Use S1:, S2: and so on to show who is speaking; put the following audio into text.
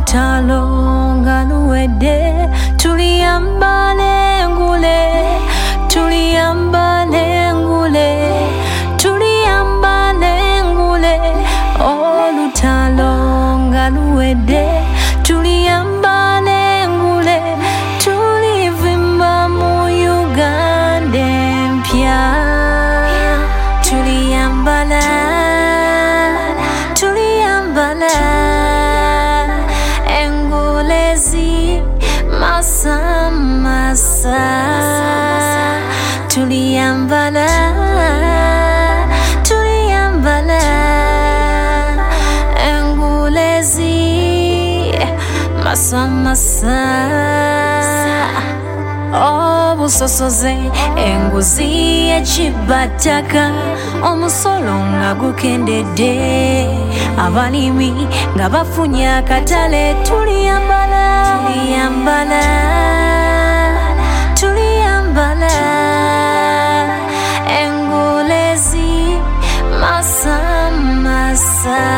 S1: olutalo nga luwedde tuliyambale engule tuliyambale engule tuliyambale engule olutalo nga luwedde tuliyambale engule tulivimba mu Uganda empya tuliyambala engulezi masa masa tuliyambala engulezi masa masa obusosoze enguzi ekibataka omusolo nga gukendedde abalimi nga bafunye akatale tuliyambala engulezi masa masa